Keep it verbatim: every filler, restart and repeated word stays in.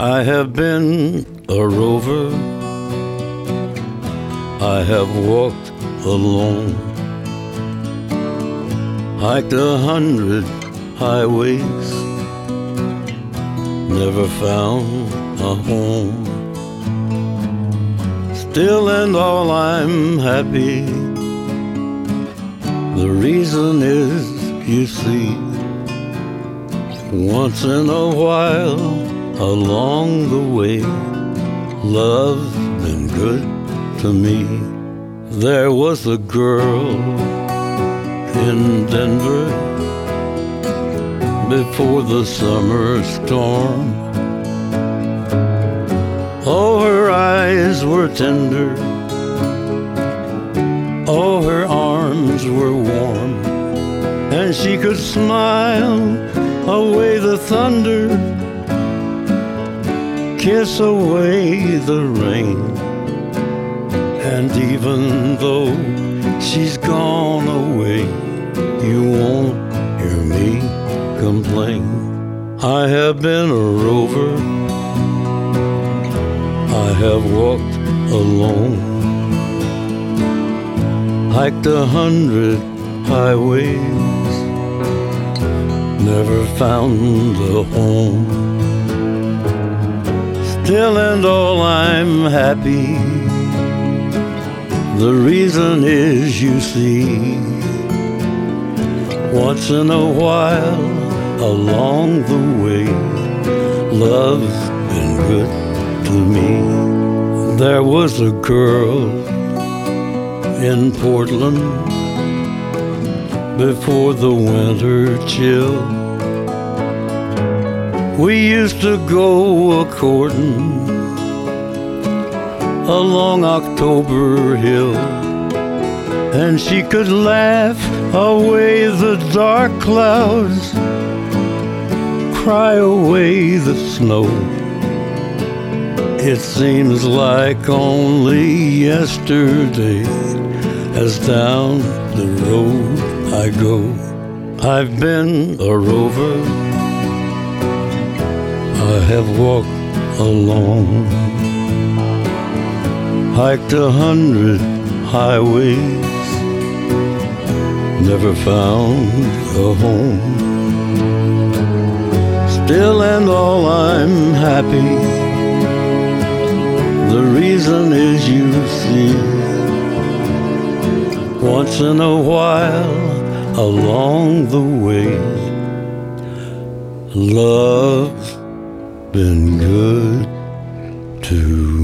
I have been a rover, I have walked alone, hiked a hundred highways, never found a home. Still and all I'm happy. The reason is, you see, once in a while along the way, love's been good to me. There was a girl in Denver before the summer storm. Oh, her eyes were tender, oh, her arms were warm, and she could smile away the thunder, kiss away the rain. And even though she's gone away, you won't hear me complain. I have been a rover, I have walked alone, hiked a hundred highways, never found a home. Still and all I'm happy. The reason is, you see, once in a while along the way, love's been good to me. There was a girl in Portland before the winter chill. We used to go a-courtin' along October Hill, and she could laugh away the dark clouds, cry away the snow. It seems like only yesterday, as down the road I go. I've been a rover, I have walked alone, hiked a hundred highways, never found a home. Still and all I'm happy. The reason is, you see, once in a while along the way, love's been good to